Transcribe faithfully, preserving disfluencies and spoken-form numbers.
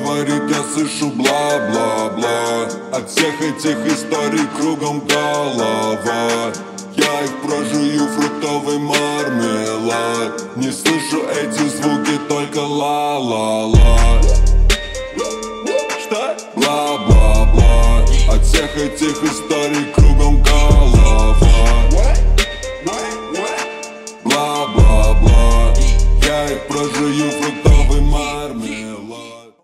говорит, я слышу бла-бла-бла. От всех этих историй кругом голова. Я их прожую, фруктовый мармелад. Не слышу эти звуки, только ла-ла-ла. Что? Бла-бла-бла. От всех этих историй кругом голова.